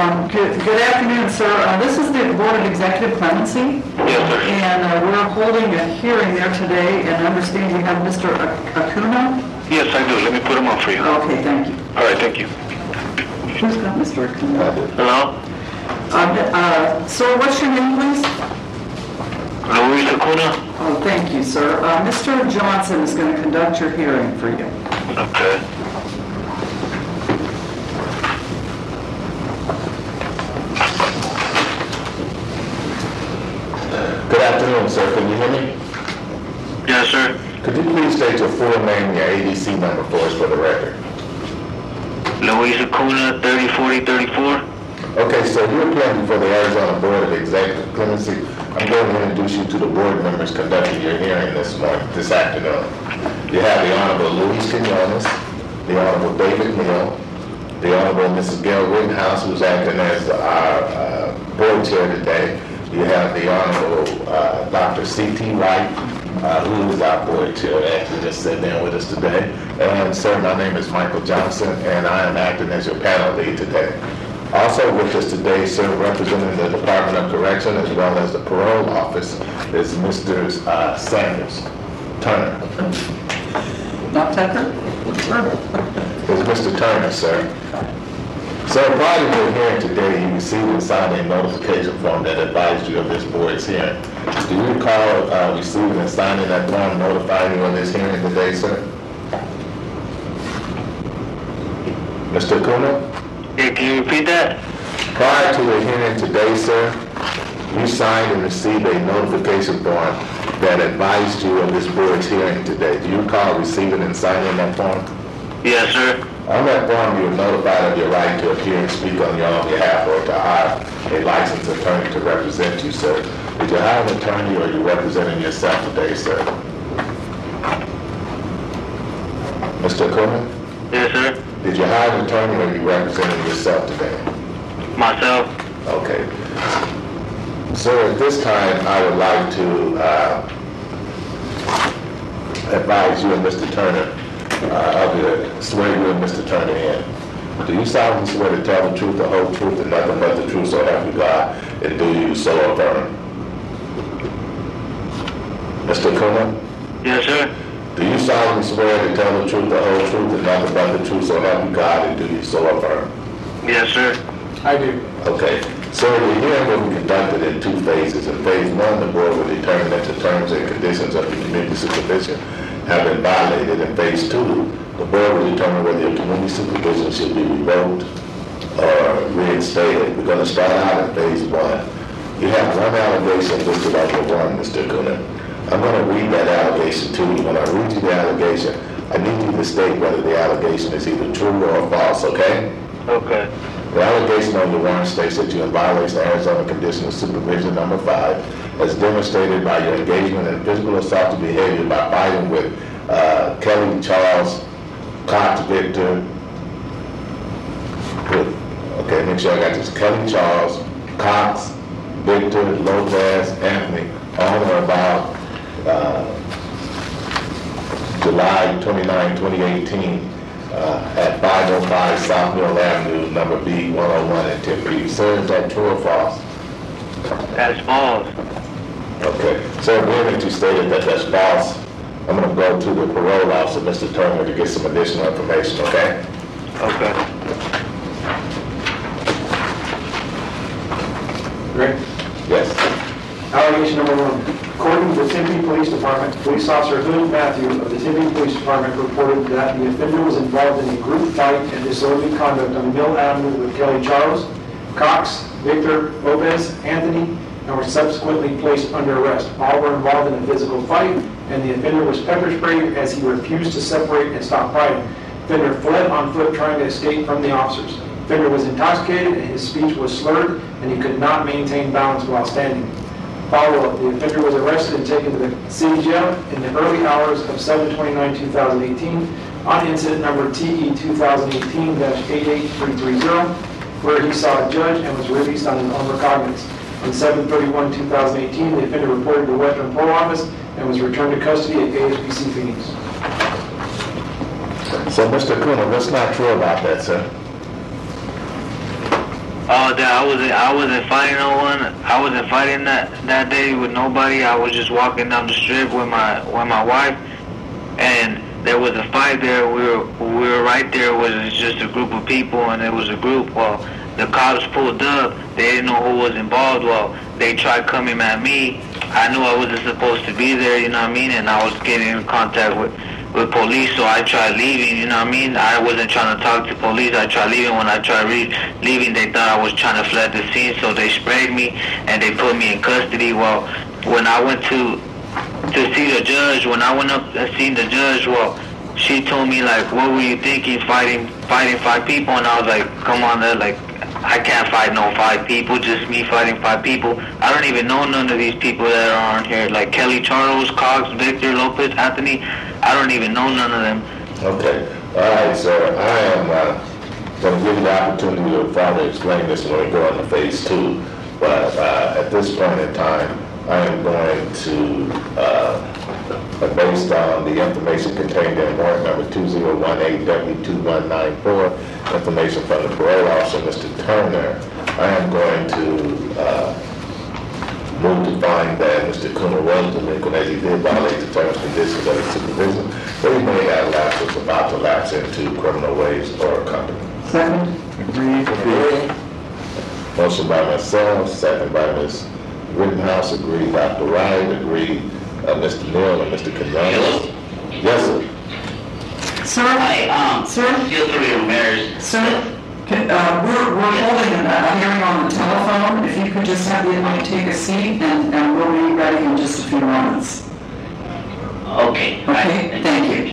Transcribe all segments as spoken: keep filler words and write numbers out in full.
Um, good, good afternoon, sir. Uh, this is the Board of Executive Clemency. Yes, sir. And uh, we're holding a hearing there today, and I understand you have Mister Acuna? Yes, I do. Let me put him on for you. Okay, thank you. All right, thank you. Who's got Mister Acuna? Hello? Uh, uh, sir, what's your name, please? Luis Acuna? Oh, thank you, sir. Uh, Mister Johnson is going to conduct your hearing for you. Okay. Good afternoon, sir. Can you hear me? Yes, sir. Could you please state your full name and your A D C number for us for the record? Luis Acuna, thirty forty thirty-four. Okay, so you're appearing for the Arizona Board of Executive Clemency. I'm going to introduce you to the board members conducting your hearing this morning, this afternoon. You have the Honorable Luis Quinones, the Honorable David Neal, the Honorable Missus Gail Rittenhouse, who's acting as our uh, board chair today. You have the Honorable uh, Doctor C T Wright, uh, who is our board chair, actually just sitting there with us today. And sir, my name is Michael Johnson, and I am acting as your panel lead today. Also with us today, sir, representing the Department of Correction as well as the Parole Office, is Mister Uh, Sanders Turner. Not Tucker? Is Mister Turner, sir. So prior to your hearing today, you received and signed a notification form that advised you of this board's hearing. Do you recall uh, receiving and signing that form notifying you of this hearing today, sir? Mister Acuna? Yeah, can you repeat that? Prior to the hearing today, sir, you signed and received a notification form that advised you of this board's hearing today. Do you recall receiving and signing that form? Yes, sir. On that form, you were notified of your right to appear and speak on your own behalf or to hire a licensed attorney to represent you, sir. Did you hire an attorney or are you representing yourself today, sir? Mister Acuna? Yes, sir. Did you hire an attorney or are you representing yourself today? Myself. Okay. Sir, at this time, I would like to uh, advise you and Mister Turner uh, of the swear you and Mister Turner in. Do you solemnly swear to tell the truth, the whole truth, and nothing but the truth, so help you God, and do you so affirm? Mister Acuna? Yes, sir. Do you solemnly swear to tell the truth, the whole truth, and nothing but the truth, so help you God, and do you so affirm? Yes, sir. I do. Okay. So the hearing will be conducted in two phases. In phase one, the board will determine that the terms and conditions of the community supervision have been violated. In phase two, the board will determine whether your community supervision should be revoked or reinstated. We're going to start out in phase one. You have one allegation listed under one, Mister Acuna. I'm going to read that allegation to you. When I read you the allegation, I need you to state whether the allegation is either true or false, okay? Okay. The allegation on your warrant states that you in violation of Arizona Condition of Supervision number five, as demonstrated by your engagement in physical assaultive behavior by fighting with uh, Kelly Charles, Cox Victor, with, okay, make sure I got this, Kelly Charles, Cox, Victor, Lopez, Anthony, on or about uh, July twenty-ninth, twenty eighteen, Uh, at five oh five South Mill Avenue, number B one oh one in Tempe. Sir, is that true or false? That's false. Okay. So being that you stated that that's false, I'm going to go to the parole officer, Mister Turner, to get some additional information, okay? Okay. Great. Yes. Allegation number one. According to the Tempe Police Department, Police Officer Hood Matthew of the Tempe Police Department reported that the offender was involved in a group fight and disorderly conduct on Mill Avenue with Kelly Charles, Cox, Victor, Lopez, Anthony, and were subsequently placed under arrest. All were involved in a physical fight, and the offender was pepper sprayed as he refused to separate and stop fighting. The offender fled on foot trying to escape from the officers. The offender was intoxicated and his speech was slurred, and he could not maintain balance while standing. Follow-up, the offender was arrested and taken to the city jail in the early hours of seven twenty-nine two thousand eighteen on incident number T E twenty eighteen dash eight eight three three zero, where he saw a judge and was released on his own recognizance. On seven thirty-one two thousand eighteen, the offender reported to Western Parole Office and was returned to custody at A S B C Phoenix. So, Mister Acuna, what's not true about that, sir? Oh, that I wasn't. I wasn't fighting no one. I wasn't fighting that that day with nobody. I was just walking down the strip with my with my wife, and there was a fight there. We were we were right there. It was just a group of people, and it was a group. Well, the cops pulled up. They didn't know who was involved. Well, they tried coming at me. I knew I wasn't supposed to be there. You know what I mean? And I was getting in contact with. with police, so I tried leaving, you know what I mean? I wasn't trying to talk to police, I tried leaving. When I tried re- leaving, they thought I was trying to flood the scene, so they sprayed me, and they put me in custody. Well, when I went to to see the judge, when I went up and seen the judge, well, she told me, like, what were you thinking, fighting fighting five people? And I was like, come on, there, like, I can't fight no five people, just me fighting five people. I don't even know none of these people that are on here, like Kelly Charles, Cox, Victor, Lopez, Anthony. I don't even know none of them. Okay. All right, sir. I am uh, going to give you the opportunity to further explain this when we go into phase two. But uh, at this point in time, I am going to, uh, based on the information contained in warrant number two zero one eight W two one nine four, information from the parole officer, Mister Turner, I am going to uh, move to find that Mister Kuna was delinquent, as he did violate the terms and conditions of his supervision, but he may have lapsed, was about to lapse into criminal ways or company. Second? Agreed. Motion by myself, second by Miz Rittenhouse, agreed. Doctor Wright, agreed. Uh, Mister Neal and Mister Canales. Yes, sir. Sir? Hi, um, Sir? feel free to marry. Sir? Can, uh, we're, we're holding a, a hearing on the telephone. If you could just have the inmate take a seat, and, and we'll be ready in just a few moments. Okay. Okay, thank you.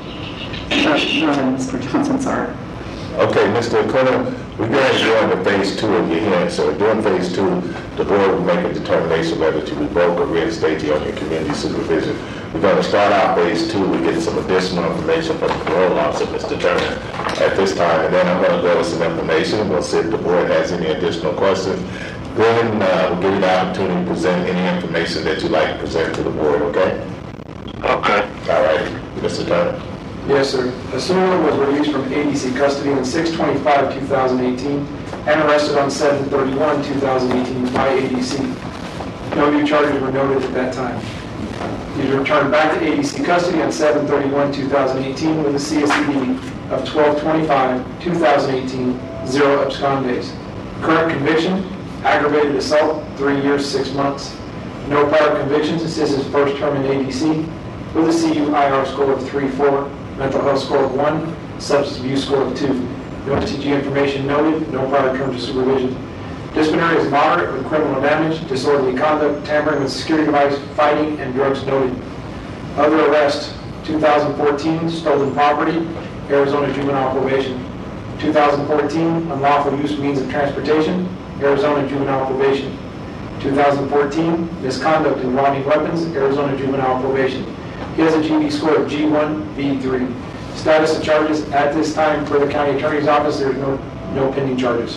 Uh, go ahead, Mister Johnson, sorry. Okay, Mister Kuna, we're going to go into phase two of your hearing. So during phase two, the board will make a determination whether to revoke or reinstate you on your community supervision. We're going to start out phase two. We get some additional information from the parole officer, Mister Turner, at this time, and then I'm going to go with some information. We'll see if the board has any additional questions. Then uh, we'll give you the opportunity to present any information that you'd like to present to the board, okay? Okay. All right, Mister Turner. Yes, sir. Asuna was released from A D C custody on six twenty-five two thousand eighteen and arrested on seven thirty-one two thousand eighteen by A D C. No new charges were noted at that time. He was returned back to A D C custody on seven thirty-one two thousand eighteen with a C S E D of twelve twenty-five two thousand eighteen, zero abscond days. Current conviction, aggravated assault, three years, six months. No prior convictions. This is his first term in A D C with a C U I R score of three four, mental health score of one, substance abuse score of two. No T G information noted, no prior terms of supervision. Disciplinary is moderate with criminal damage, disorderly conduct, tampering with security device, fighting, and drugs noted. Other arrest, two thousand fourteen, stolen property, Arizona juvenile probation. two thousand fourteen, unlawful use means of transportation, Arizona juvenile probation. two thousand fourteen, misconduct involving weapons, Arizona juvenile probation. He has a G B score of G one B three. Status of charges at this time for the county attorney's office, there is no, no pending charges.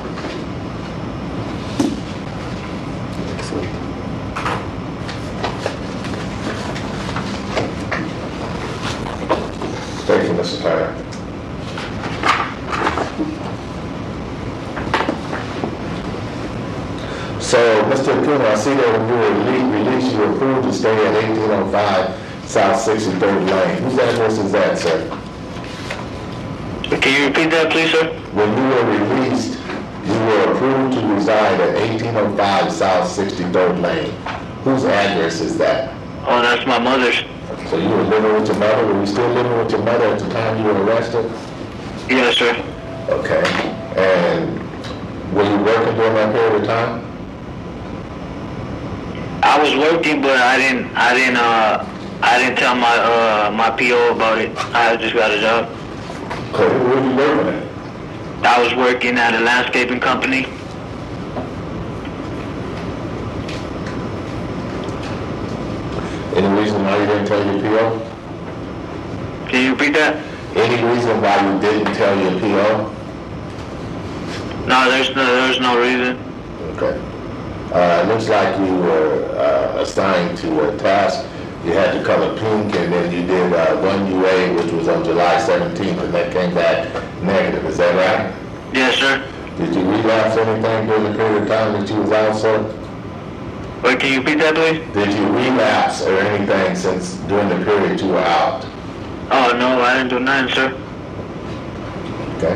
Thank you, Mister Turner. So, Mister Kuna, I see that when you were released, you were approved to stay at eighteen oh five South sixty-third Lane. Whose address is that, sir? Can you repeat that, please, sir? When you were released, you were approved to reside at eighteen oh five South sixty-third Lane. Whose address is that? Oh, that's my mother's. So you were living with your mother? Were you still living with your mother at the time you were arrested? Yes, sir. Okay. And were you working during that period of time? I was working, but I didn't. I didn't. Uh, I didn't tell my uh my P O about it. I just got a job. Okay. Where were you working at? I was working at a landscaping company. Any reason why you didn't tell your P O? Can you repeat that? Any reason why you didn't tell your P O? No, there's no. There's no reason. Okay. Uh, it looks like you were uh, assigned to a task. You had the color pink, and then you did uh, one U A, which was on July seventeenth, and that came back negative. Is that right? Yes, sir. Did you relapse anything during the period of time that you was out, sir? Wait, can you repeat that, please? Did you relapse or anything since during the period you were out? Oh, no, I didn't do nothing, sir. Okay.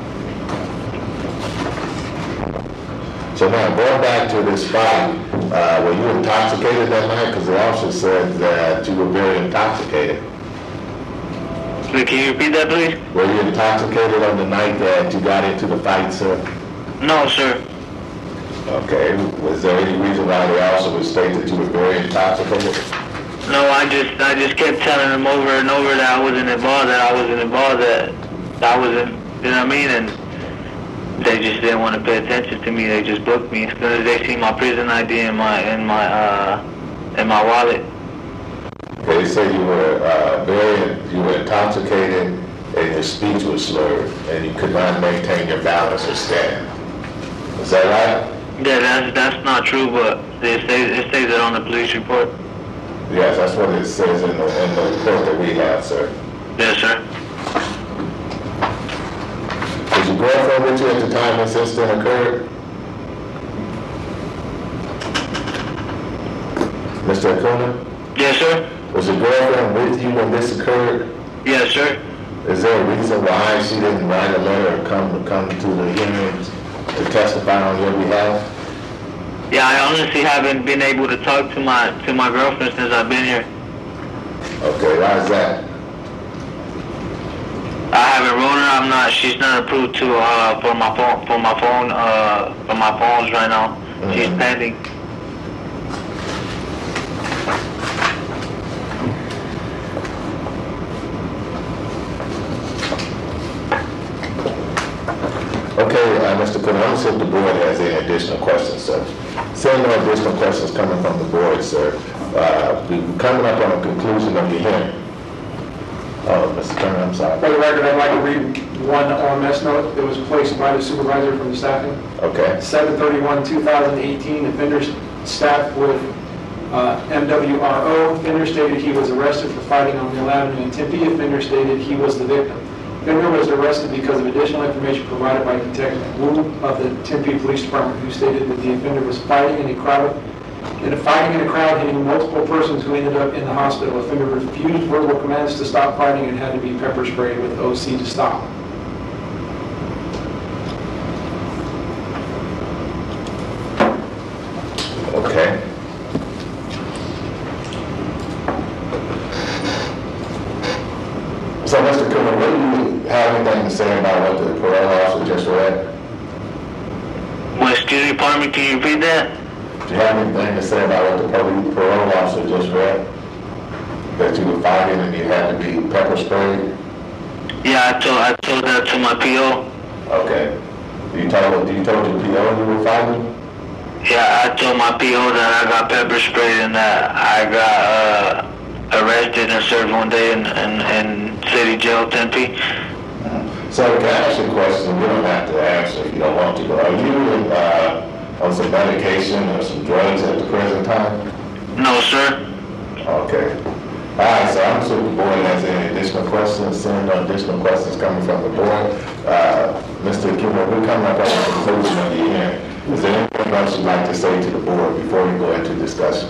So now, going back to this fight, uh, were you intoxicated that night? Because the officer said that you were very intoxicated. Wait, can you repeat that, please? Were you intoxicated on the night that you got into the fight, sir? No, sir. Okay. Was there any reason why the officer would state that you were very intoxicated? No, I just I just kept telling them over and over that I wasn't involved, that I wasn't involved, that I wasn't, you know what I mean? And they just didn't want to pay attention to me. They just booked me as soon as they see my prison I D in my in my uh in my wallet. They say you were uh, very you were intoxicated and your speech was slurred and you could not maintain your balance or stand. Is that right? Yeah, that's that's not true, but it says it says it on the police report. Yes, that's what it says in the in the report that we have, sir. Yes, sir. Was your girlfriend with you at the time this incident occurred? Mister Acuna? Yes, sir. Was your girlfriend with you when this occurred? Yes, sir. Is there a reason why she didn't write a letter or come come to the hearings to testify on your behalf? Yeah, I honestly haven't been able to talk to my to my girlfriend since I've been here. Okay, why is that? I haven't wrote her. I'm not. She's not approved to uh for my phone for my phone uh for my phones right now. Mm-hmm. She's pending. Okay, uh, Mister Coon, I'm going to see if the board has any additional questions, sir. Seeing no additional questions coming from the board, sir, uh, we're coming up on a conclusion of the hearing. Oh, Mister Turner, I'm sorry. For the record, I'd like to read one O M S note that was placed by the supervisor from the staffing. Okay. seven thirty-one two thousand eighteen, offender staff with uh, M W R O. Offender stated he was arrested for fighting on Mill Avenue in Tempe. Offender stated he was the victim. Offender was arrested because of additional information provided by Detective Wu of the Tempe Police Department, who stated that the offender was fighting in a crowd, in a fighting in a crowd, hitting multiple persons who ended up in the hospital. Offender refused verbal commands to stop fighting and had to be pepper sprayed with O C to stop. Okay. So, Mister Cooper, what do you have anything to say about what the parole officer just read? Well, excuse me, pardon me, can you repeat that? Do you have anything to say about what the parole parole officer just read? That you were fighting and you had to be pepper sprayed? Yeah, I told I told that to my P O. Okay. You told you told your P O you were fighting? Yeah, I told my P O that I got pepper sprayed and that I got uh, arrested and served one day in, in, in City Jail, Tempe. So can I ask you a question? You don't have to answer if you don't want to, but are you uh, on some medication or some drugs at the present time? No, sir. Okay. All right, so I'm sure the board has any additional questions. Seeing no additional questions coming from the board, uh, Mister Kimmer, we're coming up on the conclusion of the hearing. Is there anything else you'd like to say to the board before we go into discussion?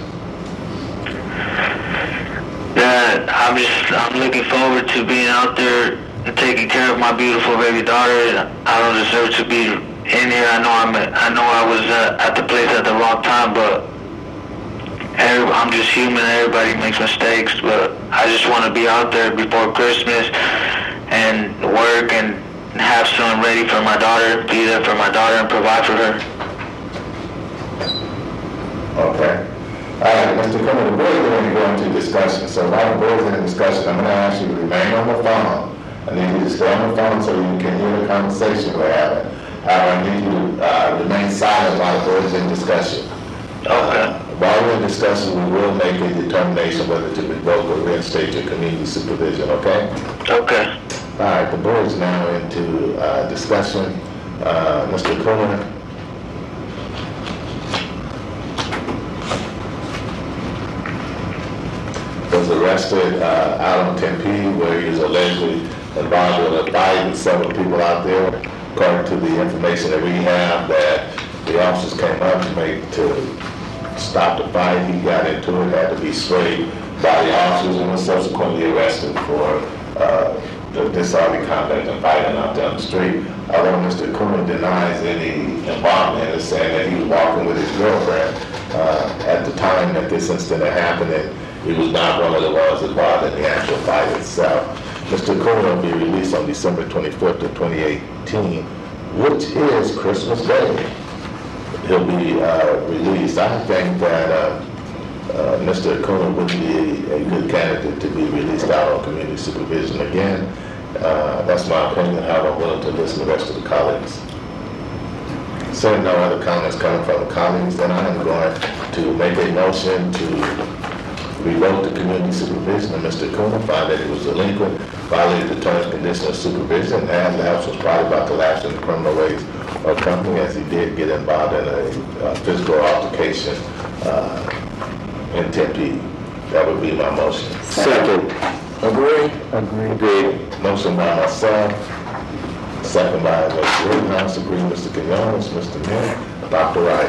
That I'm just I'm looking forward to being out there and taking care of my beautiful baby daughter. I don't deserve to be in here. I know I'm I know I was uh, at the place at the wrong time, but every, I'm just human. Everybody makes mistakes, but I just want to be out there before Christmas and work and have something ready for my daughter, be there for my daughter and provide for her. Okay. All right, Mister Cooper, the board is going to go into discussion. So while the board is in discussion, I'm going to ask you to remain on the phone. I need you to stay on the phone so you can hear the conversation we're having. However, I need you to uh, remain silent while the board is in discussion. Okay. Uh, while we're in discussion, we will make a determination whether to revoke or reinstate your community supervision, okay? Okay. All right, the board is now into uh, discussion. Uh, Mister Cooper. Was arrested uh, out on Tempe where he was allegedly involved with a fight with several people out there. according to the information that we have, that the officers came up to make, to stop the fight. He got into it, had to be sprayed by the officers, and was subsequently arrested for uh, the disorderly conduct and fighting out there on the street. Although Mister Coon denies any involvement and is saying that he was walking with his girlfriend uh, at the time that this incident happened, and he was not one of the ones involved in the actual fight itself. Mister Coon will be released on December twenty-fourth of twenty eighteen, which is Christmas Day. He'll be uh, released. I think that uh, uh, Mister Coon would be a, a good candidate to be released out on community supervision again. Uh, that's my opinion, how I'm willing to listen to the rest of the colleagues. Seeing no other comments coming from the colleagues, then I am going to make a motion to revoke the community supervision of Mister Coon, find that he was delinquent, violated the terms and conditions of supervision, and lapse was probably about to lapse in the criminal ways of company, as he did get involved in a uh, physical altercation uh, in Tempe. That would be my motion. Second. Agree? Agree. Agree. Motion by myself, second by Mister Rittenhouse. Agree, Mister Quinones, Mister Mill, Doctor Wright.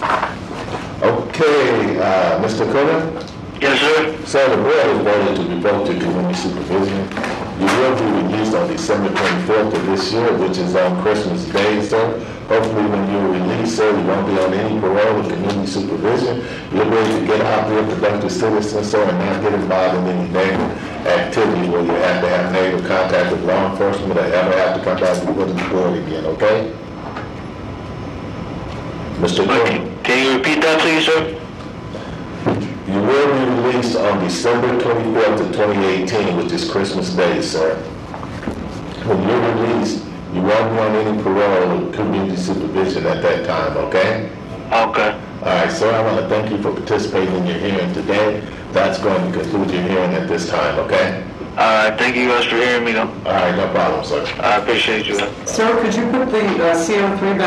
Okay, uh, Mister Coon? Yes, sir. So the board has voted to revoke the community supervision. You will be released on December twenty-fourth of this year, which is on Christmas Day, sir. Hopefully when you're released, sir, you won't be on any parole or community supervision. You'll be able to get out there, productive citizen, sir, and not get involved in any neighbor activities where you have to have neighbor contact with law enforcement or ever have to come back before the board again, okay? Mister Coon? Can you repeat that, please, sir? You will be released on December twenty-fourth of twenty eighteen, which is Christmas Day, sir. When you're released, you won't be on any parole or community supervision at that time, okay? Okay. All right, sir, I want to thank you for participating in your hearing today. That's going to conclude your hearing at this time, okay? All right, thank you guys for hearing me, though. All right, no problem, sir. I appreciate you. Sir, could you put the uh, C O three back